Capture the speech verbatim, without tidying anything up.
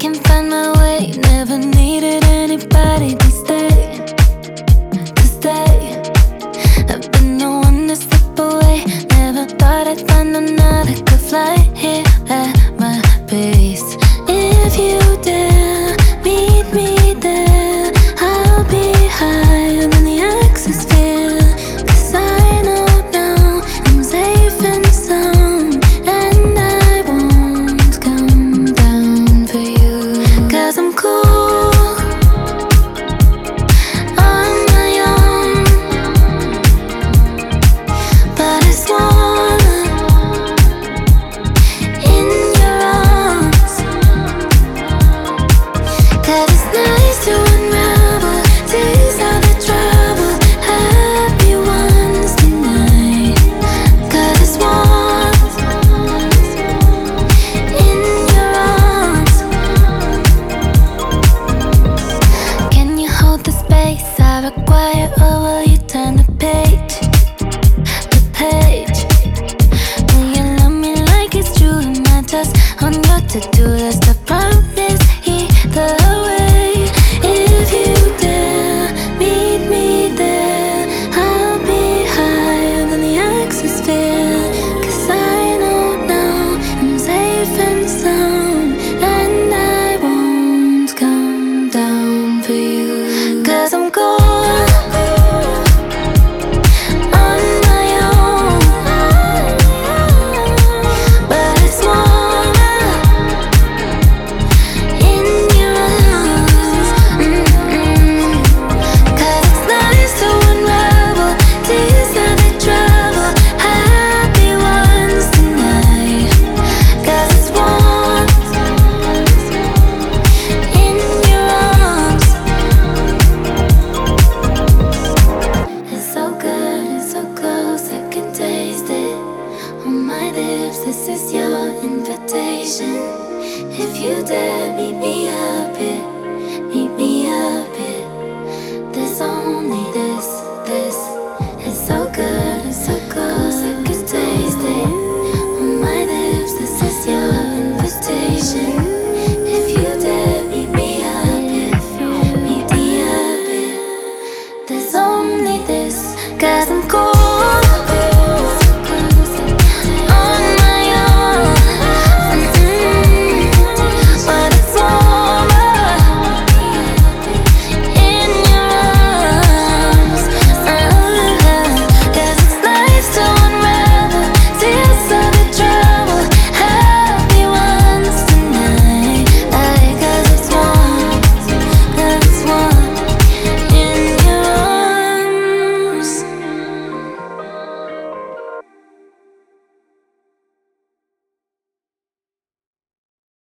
can find my way. Never needed anybody to stay, to stay. I've been the one to slip away. Never thought I'd find another could fly here at my pace. If you dare meet me there, I'll be higher than the exosphere. 'Cause I know now I'm safe and sound, and I won't come down for you. 'Cause I'm cool on my own, but it's warmer in your arms. 'Cause it's nice to unravel, tease out the trouble, happy ones tonight. 'Cause it's warm in your arms. Can you hold the space I require, or will you turn the page, the page? Will you love me like it's true? It matters on your to-do list. I promise either way. If you dare meet me there, I'll be higher than the exosphere. 'Cause I know now I'm safe and sound, and I won't come down for you. 'Cause I'm cool on my own, but it's warmer in your arms. Mm-mm. 'Cause it's nice to unravel, tease out the trouble, happy ones tonight. 'Cause it's warm in your arms. It's so good, it's so close, I can taste it on my lips. This is your invitation. If you dare meet me up here, meet me up here. There's only this, this. It's so good, it's so close, I can taste it on my lips. This is your invitation. If you dare meet me up here, meet me up here. There's only this, 'cause I'm